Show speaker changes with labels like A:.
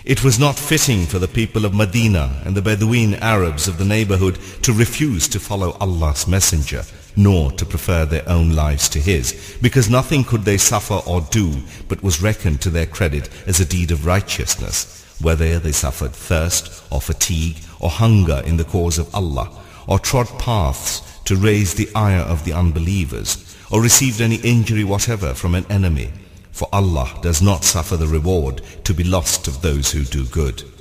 A: It was not fitting for the people of Medina and the Bedouin Arabs of the neighborhood to refuse to follow Allah's messenger, nor to prefer their own lives to his, because nothing could they suffer or do but was reckoned to their credit as a deed of righteousness, whether they suffered thirst or fatigue or hunger in the cause of Allah, or trod paths to raise the ire of the unbelievers, or received any injury whatever from an enemy. For Allah does not suffer the reward to be lost of those who do good.